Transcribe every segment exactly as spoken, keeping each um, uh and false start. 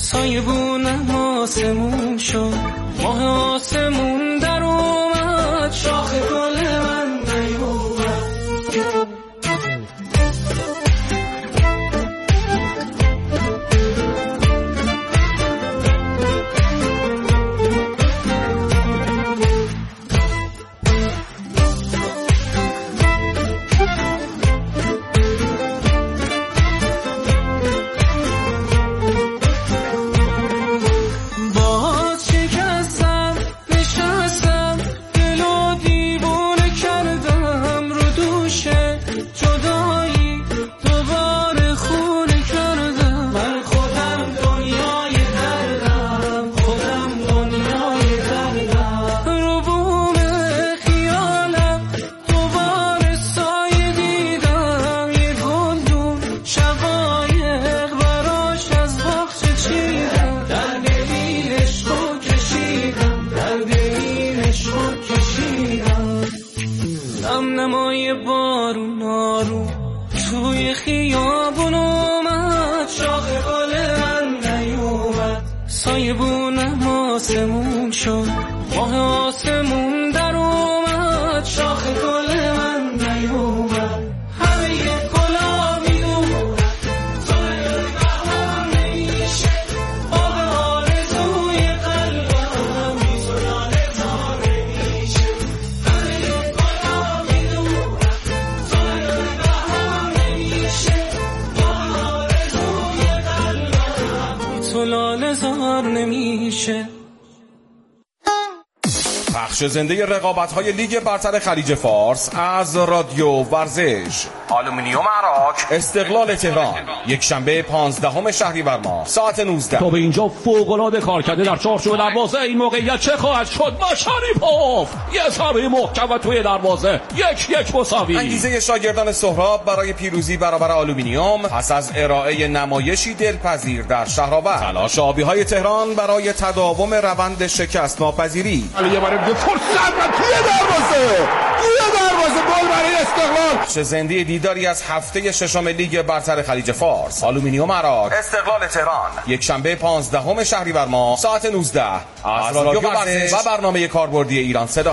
سایبونم آسمون شد، ماه آسمون در اومد، شاخ گل من نیومد. سایبونم آسمون شد، ماه آسمون در اومد، شاخ گل من نیومد. همه یه گلا میدونم توی بهار نمیشه، باغ آرزوی قلبم میزنان زار نمیشه. همه یه گلا میدونم توی بهار نمیشه، باغ آرزوی قلبم میزنان زار نمیشه. پخش زنده رقابت‌های لیگ برتر خلیج فارس از رادیو ورزش. آلومینیوم عراق، استقلال تهران، یک شنبه پانزدهم شهریور ماه ساعت نوزده. تا به اینجا فوق‌العاده کار کرده در چارچوب دروازه. این موقعیت چه خواهد شد؟ مشریپوف یه ضربه محکم توی دروازه، یک یک مساوی. انگیزه شاگردان سهراب برای پیروزی برابر آلومینیوم پس از ارائه نمایشی دلپذیر در شهرآور. تلاش آبی‌های تهران برای تداوم روند شکست ناپذیری. یه بار دیگه فرصت و توی دروازه، توی دروازه گل برای استقلال. چه زنده دیداری از هفته ششم لیگ برتر خلیج فارس. آلومینیوم عراق، استقلال تهران، یک شنبه پانزدهم شهریور ماه ساعت نوزده از رادیو ورزش و برنامه کاربردی ایران صدا.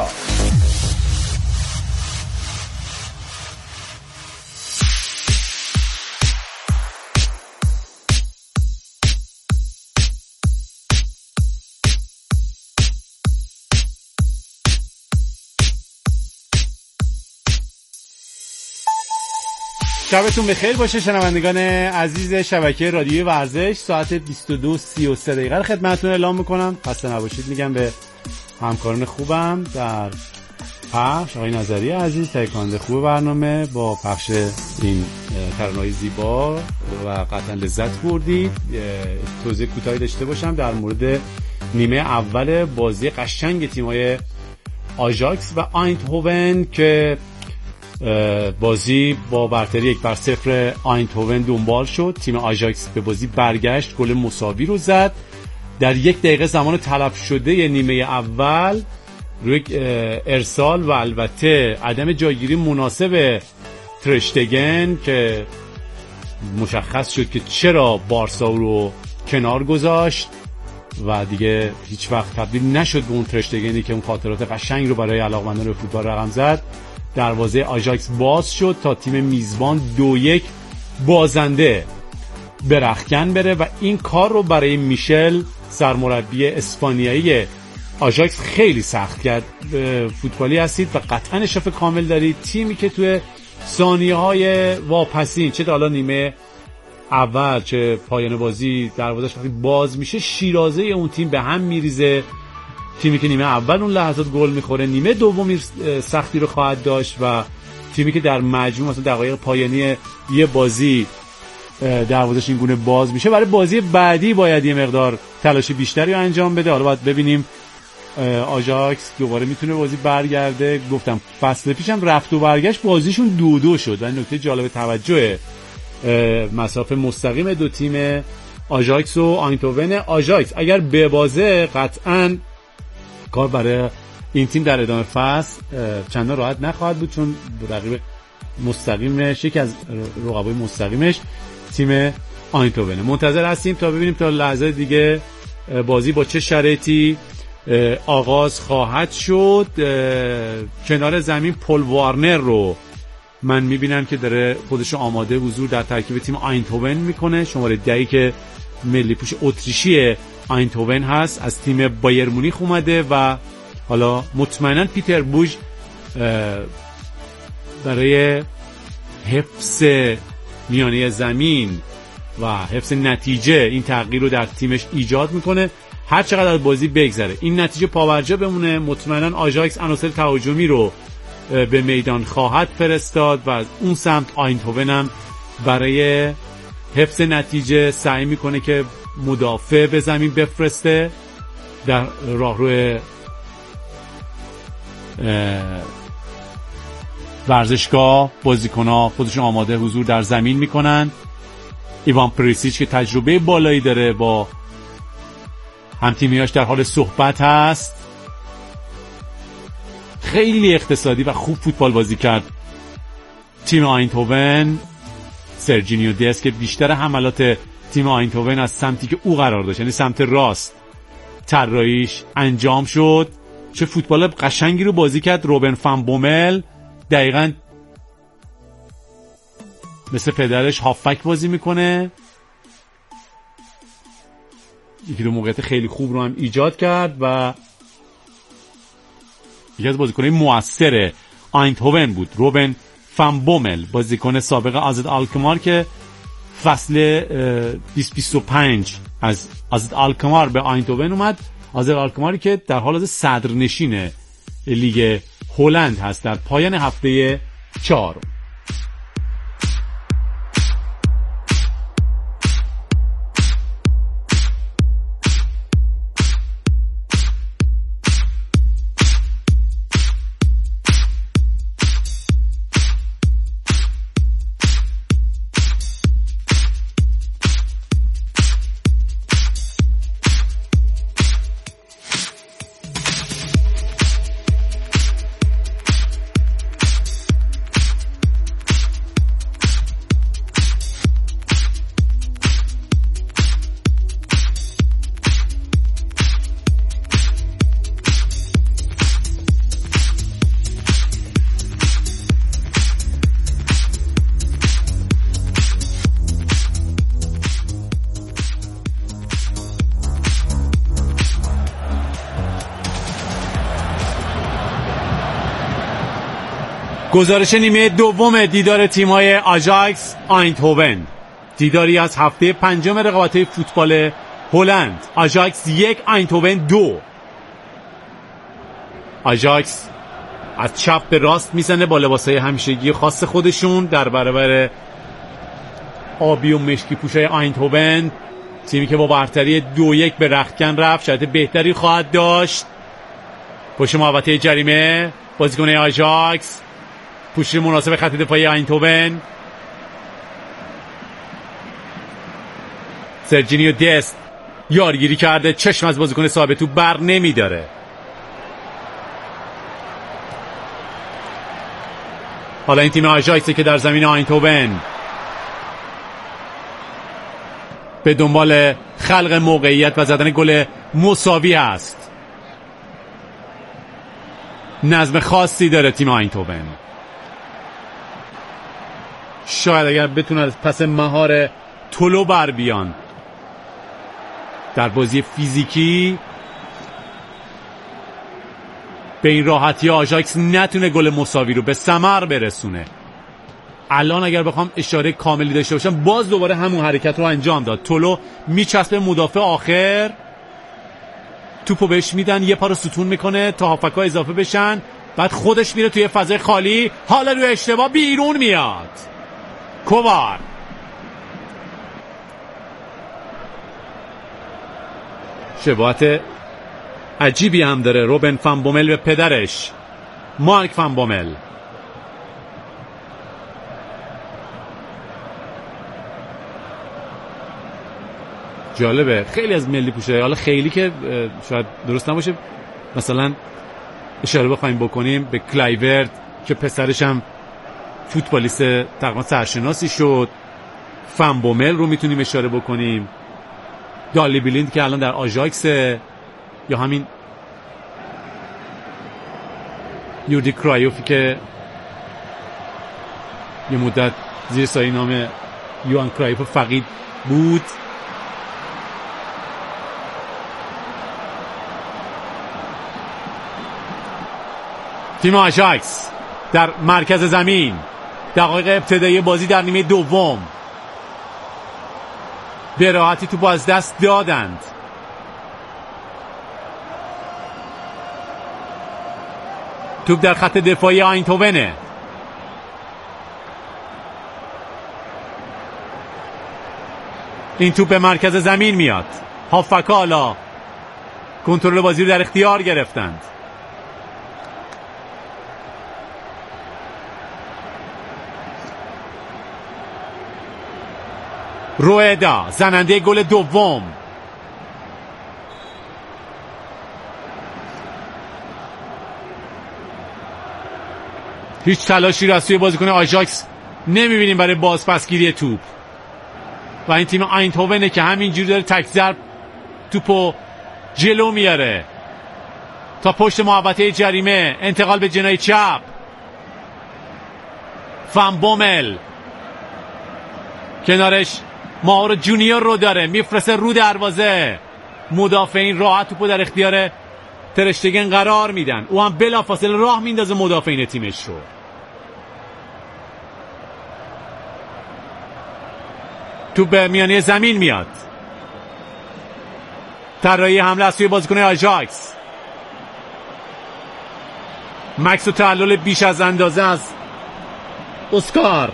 شبتون بخیر باشه شنوندگان عزیز شبکه رادیوی ورزش. ساعت بیست و دو و سی و سه دقیقه رو خدمتتون اعلام میکنم. خسته نباشید میگم به همکاران خوبم در پخش، آقای نظری عزیز تهیه کننده خوب برنامه با پخش این ترانه‌های زیبا و قطعا لذت بردید. توضیح کوتاهی داشته باشم در مورد نیمه اول بازی قشنگ تیم‌های آژاکس و آیندهوون که بازی با برتری یک بر صفر آیندهوون دنبال شد. تیم آژاکس به بازی برگشت، گل مساوی رو زد در یک دقیقه زمان تلف شده نیمه اول روی ارسال و البته عدم جایگیری مناسب ترشتگن که مشخص شد که چرا بارسا رو کنار گذاشت و دیگه هیچ وقت تبدیل نشد به اون ترشتگنی که اون خاطرات قشنگ رو برای علاقمندان فوتبال رقم زد. دروازه آژاکس باز شد تا تیم میزبان دو یک بازنده به رختکن بره و این کار رو برای میشل سرمربی اسپانیایی آژاکس خیلی سخت کرد. فوتبالی هستید و قطعا اشراف کامل دارید. تیمی که توی ثانیه‌های واپسین چه حالا نیمه اول چه پایان بازی دروازه‌اش وقتی باز میشه شیرازه اون تیم به هم میریزه. تیمی که نیمه اول اون لحظات گل میخوره نیمه دومی سختی رو خواهد داشت و تیمی که در مجموع مثلا دقایق پایانی یه بازی دروازه‌اش این گونه باز میشه برای بازی بعدی باید یه مقدار تلاش بیشتری رو انجام بده. حالا باید ببینیم آژاکس دوباره میتونه بازی برگرده. گفتم فصل پیشم رفت و برگشت بازیشون دو دو شد و نکته جالب توجه مسافه مستقیم دو تیم آژاکس و آیندهوون. آژاکس اگر ببازه قطعاً کار برای این تیم در ادامه فصل چندان راحت نخواهد بود چون رقیب مستقیمش یکی از رقبای مستقیمش تیم آینتوون. منتظر هستیم تا ببینیم تا لحظه دیگه بازی با چه شرایطی آغاز خواهد شد. کنار زمین پل وارنر رو من میبینم که داره خودش آماده حضور در ترکیب تیم آینتوون میکنه. شماره ده که ملی پوش اتریشی آینتوون هست، از تیم بایر مونیخ اومده و حالا مطمئنا پیتر بوژ برای حفظ میانه زمین و حفظ نتیجه این تغییر رو در تیمش ایجاد میکنه. هر چقدر از بازی بگذره این نتیجه پاورجا بمونه، مطمئنا آژاکس عناصر تهاجمی رو به میدان خواهد فرستاد و از اون سمت آینتوون هم برای حفظ نتیجه سعی میکنه که مدافع به زمین بفرسته. در راهرو ورزشگاه بازیکن‌ها خودشون آماده حضور در زمین میکنن. ایوان پریسیچ که تجربه بالایی داره با همتیمیاش در حال صحبت هست. خیلی اقتصادی و خوب فوتبال بازی کرد تیم آینتوون. سرجینیو دست که بیشتر حملات تیم آینتوون از سمتی که او قرار داشت، یعنی سمت راست، طراحیش انجام شد. چه فوتبال قشنگی رو بازی کرد روبن فان بومل، دقیقاً مثل پدرش هافبک بازی میکنه. یکی دو موقعیت خیلی خوب رو هم ایجاد کرد و یکی از بازیکن‌های موثر آینتوون بود روبن فان بومل، بازیکن سابق آزد آلکمار که فصل بیست بیست و پنج از آزد آلکمار به آینتوون اومد. آزد آلکماری که در حال حاضر صدرنشین لیگ هلند هست در پایان هفته چهارم. گزارش نیمه دوم دیدار تیم‌های آژاکس آینتوون، دیداری از هفته پنجم رقابت‌های فوتبال هلند. آژاکس یک آینتوون دو. آژاکس از چپ به راست میزنه با لباسای همیشگی خاص خودشون در برابر آبی و مشکی پوشای آینتوون، تیمی که با برتری دو یک به رختکن رفت. شاید بهتری خواهد داشت. پشت محوطه جریمه بازیکن آژاکس، پوشش مناسب خط دفاعی آینتوون. سرجینیو دست یارگیری کرده، چشم از بازیکن صاحب تو بر نمیداره. حالا این تیم آژاکس که در زمین آینتوون به دنبال خلق موقعیت و زدن گل مساوی است. نظم خاصی داره تیم آینتوون. شاید اگر بتونن از پس مهار تولو بر بیان در بازی فیزیکی، به این راحتی آژاکس نتونه گل مساوی رو به ثمر برسونه. الان اگر بخوام اشاره کاملی داشته باشم، باز دوباره همون حرکت رو انجام داد. تولو میچسبه مدافع آخر، توپو بهش میدن، یه پا رو ستون میکنه تا هافکا اضافه بشن، بعد خودش میره توی فضای خالی، حالا روی اشتباه بیرون میاد. کووار شباهت عجیبی هم داره روبن فان بومل به پدرش مارک فان بومل. جالبه خیلی از ملی پوشه، حالا خیلی که شاید درست نباشه مثلا اشاره بخوایم بکنیم به کلایورد که پسرش هم فوتبالیست تقریبا سرشناسی شد، فن بومل رو میتونیم اشاره بکنیم، دالی بلیند که الان در آژاکس، یا همین یوردی کرایوفی که یه مدت زیر سایه نام یوان کرایوف فقید بود. تیم آژاکس در مرکز زمین، دقایق ابتدایی بازی در نیمه دوم به راحتی توپ از دست دادند. توپ در خط دفاعی آینتوونه. این توپ به مرکز زمین میاد. هافکا حالا کنترل بازی رو در اختیار گرفتند. روئدا زننده گل دوم. هیچ تلاشی را از سوی بازیکن آژاکس نمیبینیم برای بازپسگیری توپ و این تیم آینتوونه که همینجوری داره تک ضرب توپو جلو میاره تا پشت محوطه جریمه. انتقال به جناح چپ. فن بومل کنارش ماورو جونیور رو داره، میفرسته رو دروازه. مدافعین راحت توپو در اختیار ترشتگن قرار میدن، او هم بلافاصله راه میندازه مدافعین تیمش رو. توپ به میانه زمین میاد. طراحی حمله از سوی بازیکن آژاکس. مکس و تعلل بیش از اندازه از اسکار.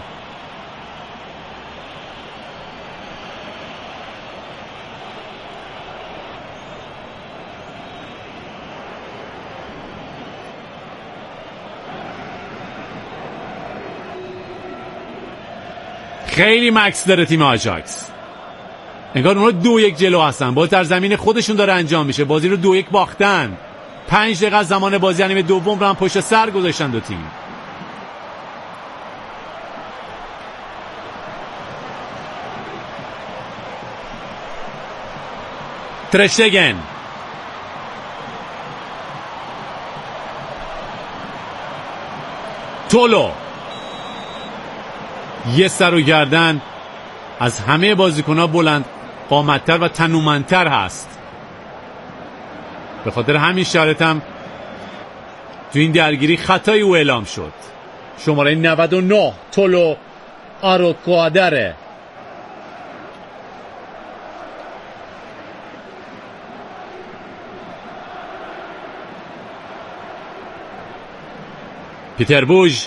خیلی مکس داره تیم آژاکس، انگار اونها دو یک جلو هستن. باز در زمین خودشون داره انجام میشه. بازی رو دو یک باختن. پنج دقیقه از زمان بازی نیمه دوم رو هم پشت سر گذاشتن دو تیم. ترشتگن تولو یه سر و گردن از همه بازیکن‌ها بلند قامت‌تر و تنومندتر هست. به خاطر همین شرط هم تو این درگیری خطایی او اعلام شد. شماره نود و نه تولو آروکوادره. پیتر بوژ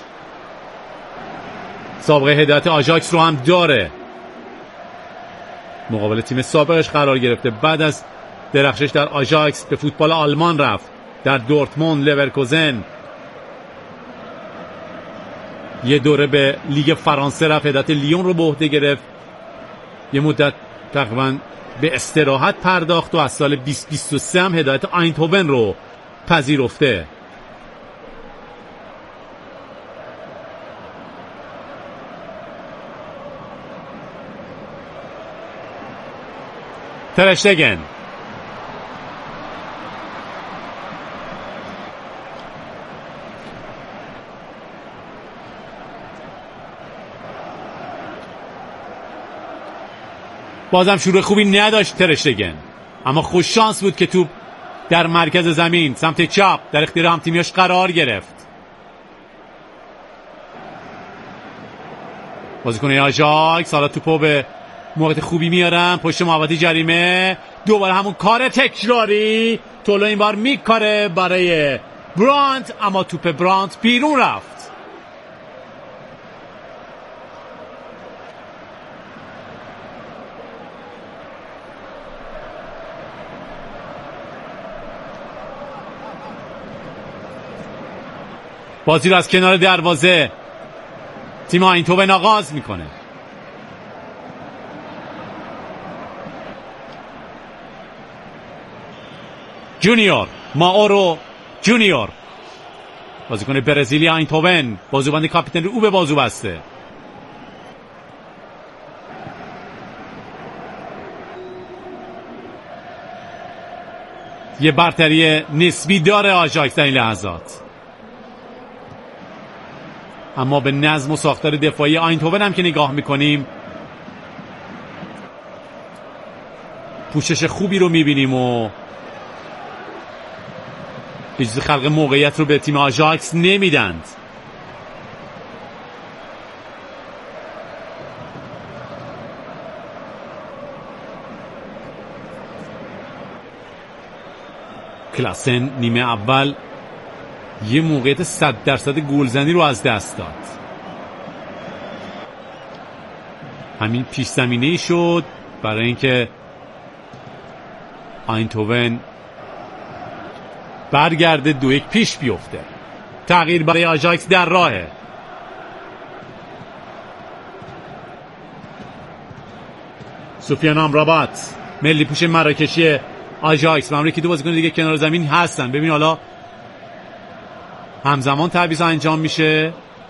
سابقه هدایت آژاکس رو هم داره. مقابل تیم سابقش قرار گرفته. بعد از درخشش در آژاکس به فوتبال آلمان رفت. در دورتموند، لورکوزن، یه دوره به لیگ فرانسه رفت. هدایت لیون رو به عهده گرفت. یه مدت تقریبا به استراحت پرداخت و از سال بیست بیست و سه هم هدایت آینتوون رو پذیرفته. ترشتگن بازم شروع خوبی نداشت ترشتگن، اما خوش شانس بود که توپ در مرکز زمین سمت چپ در اختیار هم تیمیاش قرار گرفت. بازیکن آژاکس حالا توپو به موقعیت خوبی میارن پشت محوطه جریمه. دوباره همون کار تکراری. تولو این بار میکاره برای برانت، اما توپ برانت بیرون رفت. بازی رو از کنار دروازه تیم آینتوون آغاز میکنه. جونیور، ماورو جونیور، بازیکن برزیلی آینتوون، بازوبند کاپیتان رو او به بازو بسته. یه برتری نسبی داره آژاکس در این لحظات، اما به نظم و ساختار دفاعی آیندهوون هم که نگاه میکنیم پوشش خوبی رو میبینیم و اجازه خلق موقعیت رو به تیم آژاکس نمیدند. کلاسن نیمه اول یه موقعیت صد درصد گلزنی رو از دست داد. همین پیش زمینه‌ای شد برای اینکه آیندهوون برگرده دو یک پیش بیفته. تغییر برای آژاکس در راهه. سفیان آمرابات ملی پوش مراکشی آژاکس و امریکی دو بازیکن دیگه کنار زمین هستن. ببین حالا همزمان تعویض انجام میشه.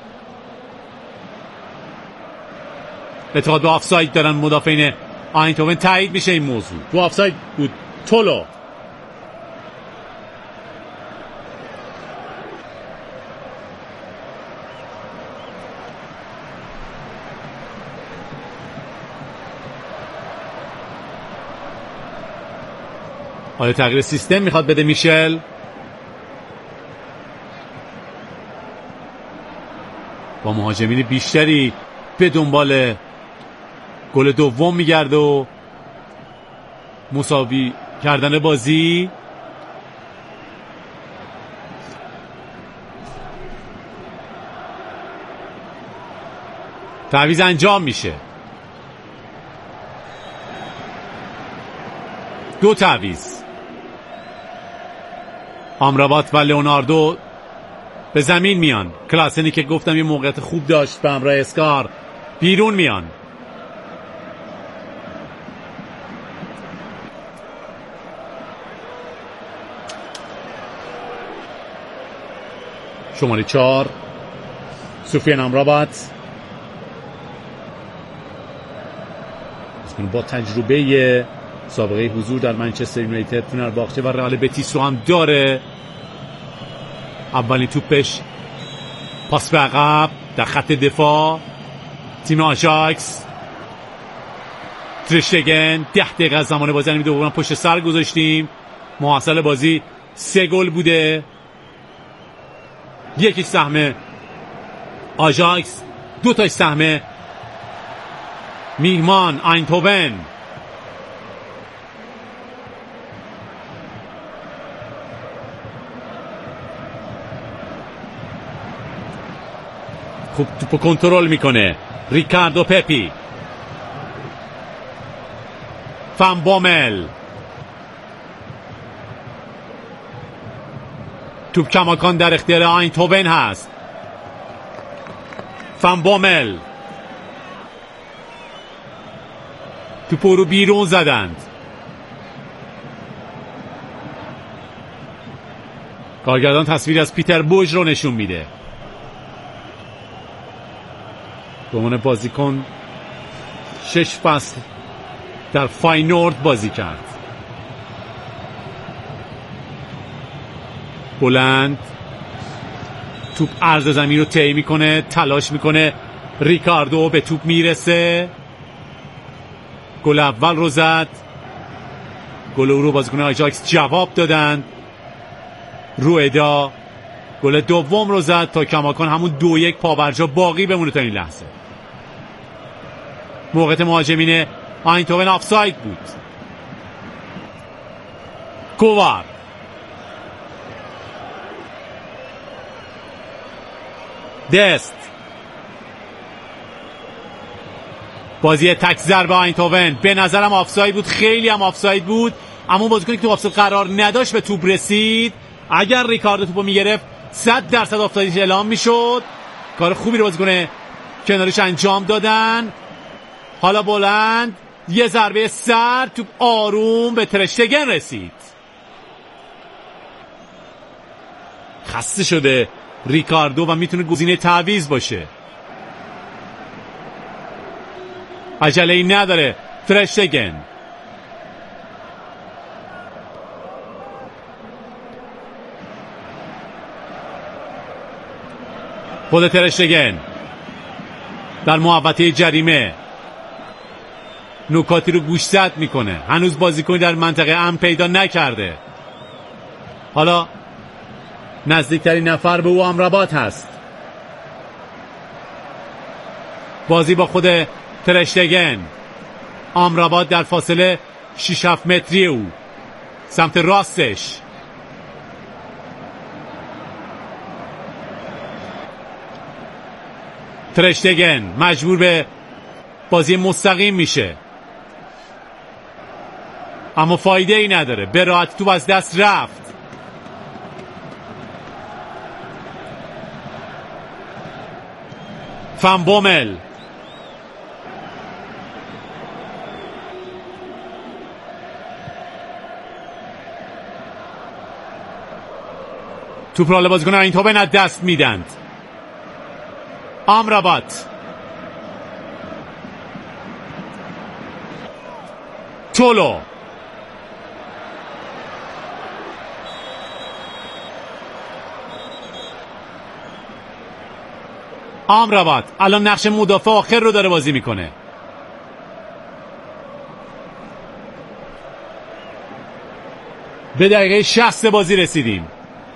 اعتقاد به آفساید دارن مدافعین آیندهوون. تایید میشه این موضوع. تو آفساید بود تولو. آیا تغییر سیستم میخواد بده میشل؟ با مهاجمین بیشتری به دنبال گل دوم میگرده و مساوی کردن بازی. تعویض انجام میشه. دو تعویض. آمرابات و لئوناردو به زمین میان. کلاسنی که گفتم یه موقعیت خوب داشت به همراه اسکار بیرون میان. شماره چهار سفیان آمرابات با تجربه سابقه حضور در منچستر یونایتد، فنرباخچه و رئال بتیس رو هم داره. اولین توپش پاس به عقب در خط دفاع تیم آژاکس. ترشتگن ده دقیقه از زمان بازی نیمه دوم پشت سر گذاشتیم. محصل بازی سه گل بوده. یکی سهم آژاکس، دو تا سهم میهمان آیندهوون. خوب توپو کنترل میکنه ریکاردو پپی. فان بومل توپ کماکان در اختیار آیندهوون هست. فان بومل توپو رو بیرون زدند. کارگردان تصویر از پیتر بوژ رو نشون میده. به عنوان بازیکن شش فصل در فاینورد بازی کرد. بلند توپ عرض زمین رو طی میکنه، تلاش میکنه. ریکاردو به توپ میرسه. گل اول رو زد. گل او رو بازیکن آژاکس جواب دادند. روئدا گل دوم رو زد تا کماکان همون دو یک پابرجا باقی بمونه تا این لحظه. موقعیت مهاجمین آیندهوون آفساید بود. کووار دست بازی تک ضربه آیندهوون. به نظرم آفساید بود، خیلی هم آفساید بود، اما بازیکنی که تو آفساید قرار نداشت به توپ رسید. اگر ریکاردو توپو میگرفت صد درصد آفسایدش اعلام میشد. کار خوبی رو بازیکن کنارش انجام دادن. حالا بلند یه ضربه سر، توپ آروم به ترشتگن رسید. خسته شده ریکاردو و میتونه گزینه تعویض باشه. عجله ای نداره ترشتگن. خود تر اشتگن در محوطه جریمه نکاتی رو گوشزد میکنه. هنوز بازیکنی در منطقه امن پیدا نکرده. حالا نزدیکترین نفر به او امرابات هست. بازی با خود تر اشتگن. امرابات در فاصله شش هفت متری او سمت راستش. تر اشتگن مجبور به بازی مستقیم میشه، اما فایده ای نداره. به راحتی تو از دست رفت. فان بومل توپ را بازیکن اینتوون از دست میدند. امرابات تولو امرابات الان نقش مدافع آخر رو داره بازی میکنه. به دقیقه شصت بازی رسیدیم.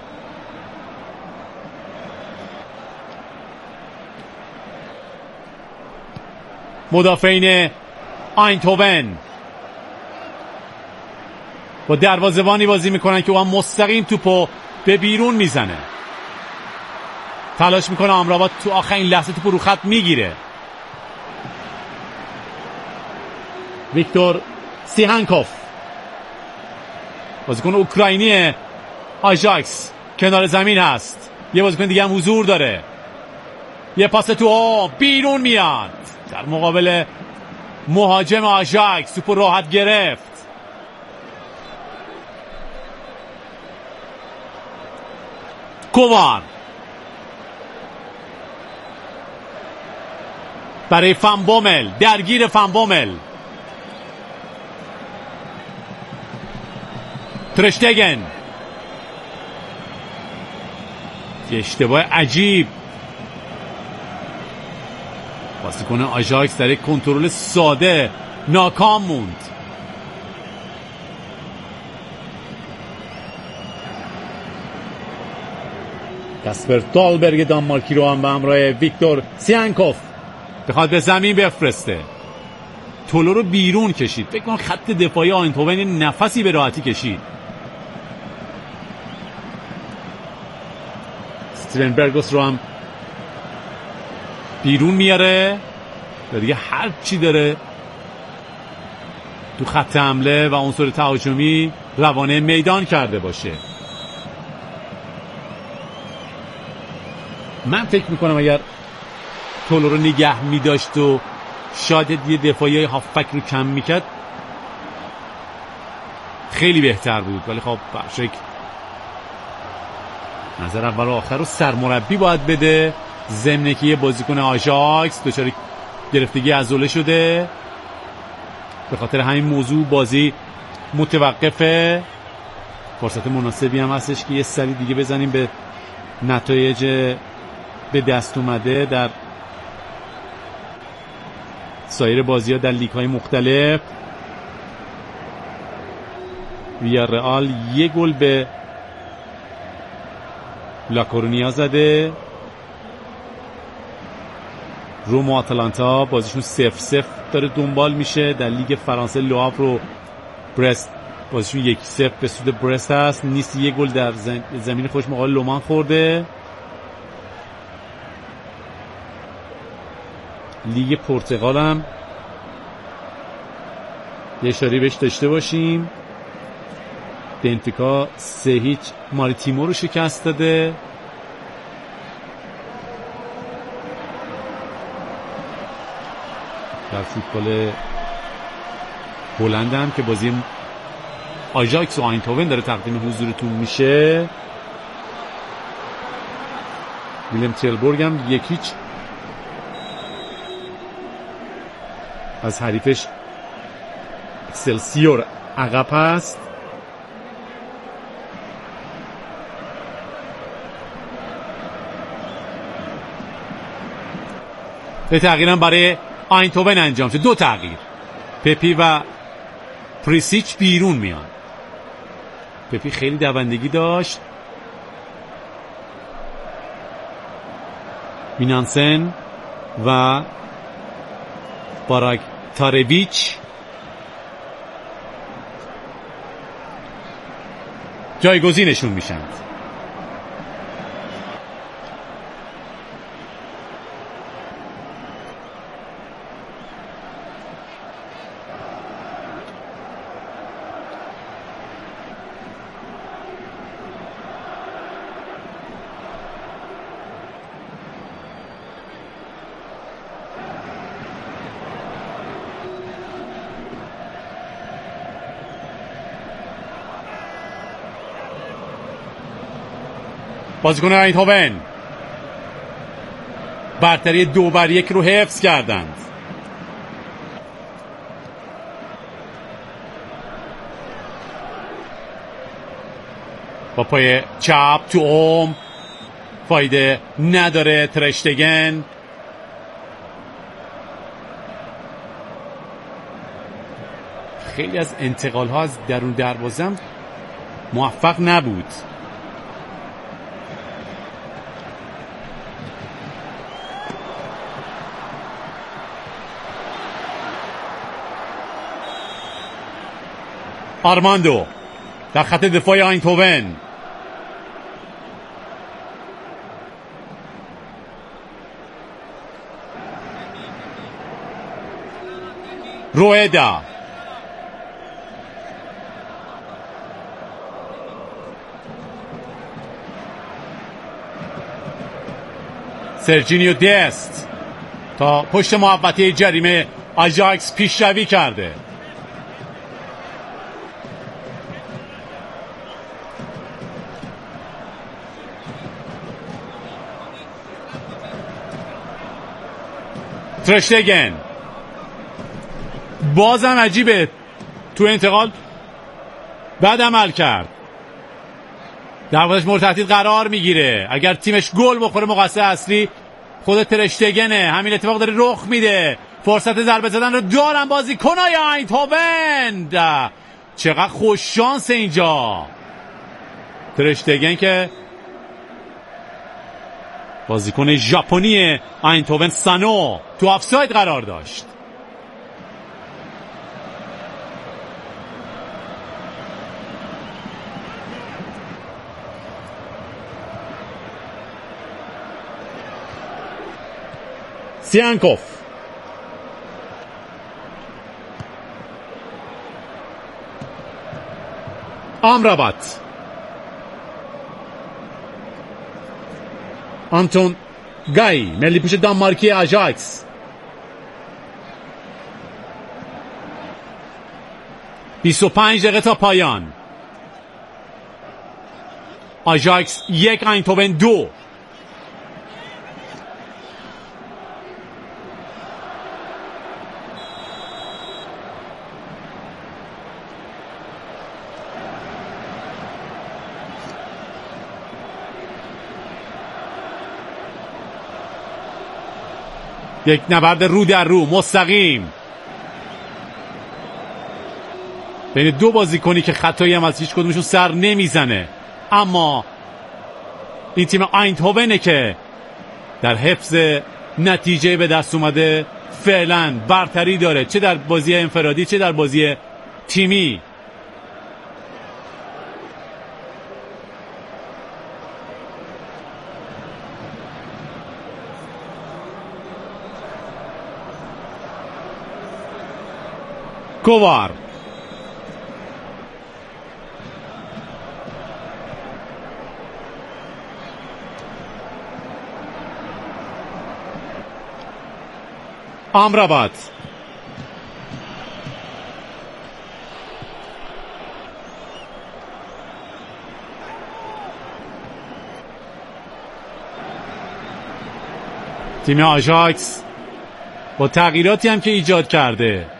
مدافعین آینتوون با دروازه‌بانی بازی میکنن که او هم مستقیم توپو به بیرون میزنه. تلاش میکنه امرابات تو آخرین لحظه توپو رو خط میگیره. ویکتور سیهانکوف بازیکن اوکراینی آژاکس کنار زمین هست. یه بازیکن دیگه هم حضور داره. یه پاس تو آه بیرون میاد. در مقابل مهاجم آژاکس توپو راحت گرفت. کووان برای فان بومل، درگیر فان بومل. تر اشتگن اشتباه عجیب. بازیکن آژاکس در یک کنترل ساده ناکام موند. کاسپر دالبرگ دانمارکی رو هم به همراه ویکتور سیهانکوف بخواد به زمین بفرسته. تولو رو بیرون کشید. فکر کنم خط دفاعی آینتوون نفسی به راحتی کشید. استرنبرگوس رو هم بیرون میاره و دیگه هر چی داره تو خط حمله و عنصر تهاجمی روانه میدان کرده باشه. من فکر میکنم اگر تولو رو نگه میداشت و شاید یه دفاعی هافبک رو کم میکرد خیلی بهتر بود، ولی خب برشک نظر اول و آخر رو سرمربی باید بده. ضمن که یه بازیکن آژاکس دچار گرفتگی عضله شده، به خاطر همین موضوع بازی متوقفه. فرصت مناسبی هم هستش که یه سری دیگه بزنیم به نتایج به دست اومده در سایر بازی ها در لیگ های مختلف. ویارئال یه گل به لاکورونیا زده. روم و آتالانتا بازیشون صفر صفر داره دنبال میشه. در لیگ فرانسه لو رو برست بازیشون یک صفر به سود برست هست. نیست یه گل در زمین خوش مقابل لومان خورده. لیگ پرتغال هم یه اشاره بهش داشته باشیم. بنفیکا سه هیچ ماریتیمو رو شکست داده. در فوتبال هلند هم که بازی آژاکس و آینتوون داره تقدیم حضورتون میشه. ویلم تیلبورگ هم یک هیچ از حریفش اکسلسیور عقب هست. به تغییرم برای آینتوون انجام شد. دو تغییر، پپی و پریسیچ بیرون میان. پپی خیلی دوندگی داشت. مینانسن و باراک تارویچ جایگزینشون میشند. بازیکن آیندهوون برتری دو بر یک رو حفظ کردند. با پای چپ تو اوم فایده نداره. ترشتگن خیلی از انتقال ها از درون دروازه موفق نبود. آرماندو در خط دفاع آینتوون. روئدا سرجینیو دست تا پشت محوطه جریمه آژاکس پیشروی کرده. ترشتگن بازم عجیبه تو انتقال بعد عمل کرد. دروازش مورد تهدید قرار میگیره. اگر تیمش گل بخوره مقصر اصلی خود ترشتگنه. همین اتفاق داره رخ میده. فرصت ضربه زدن رو دارن بازیکنای آیندهوون. چقدر خوش شانس اینجا. ترشتگن که بازیکن ژاپنی آیندهوون سانو تو آفساید قرار داشت. سیانکوف آمرابات آنتون گای ملی پوش دانمارکی آژاکس. بیست و پنج دقیقه تا پایان. آژاکس یک آیندهوون دو. یک نبرد رو در رو مستقیم بین دو بازیکنی که خطایی هم از هیچ کدومشون سر نمیزنه، اما این تیم آیندهوونه که در حفظ نتیجه به دست اومده فعلا برتری داره، چه در بازی انفرادی چه در بازی تیمی. کووار آمرابات تیم آژاکس با تغییراتی هم که ایجاد کرده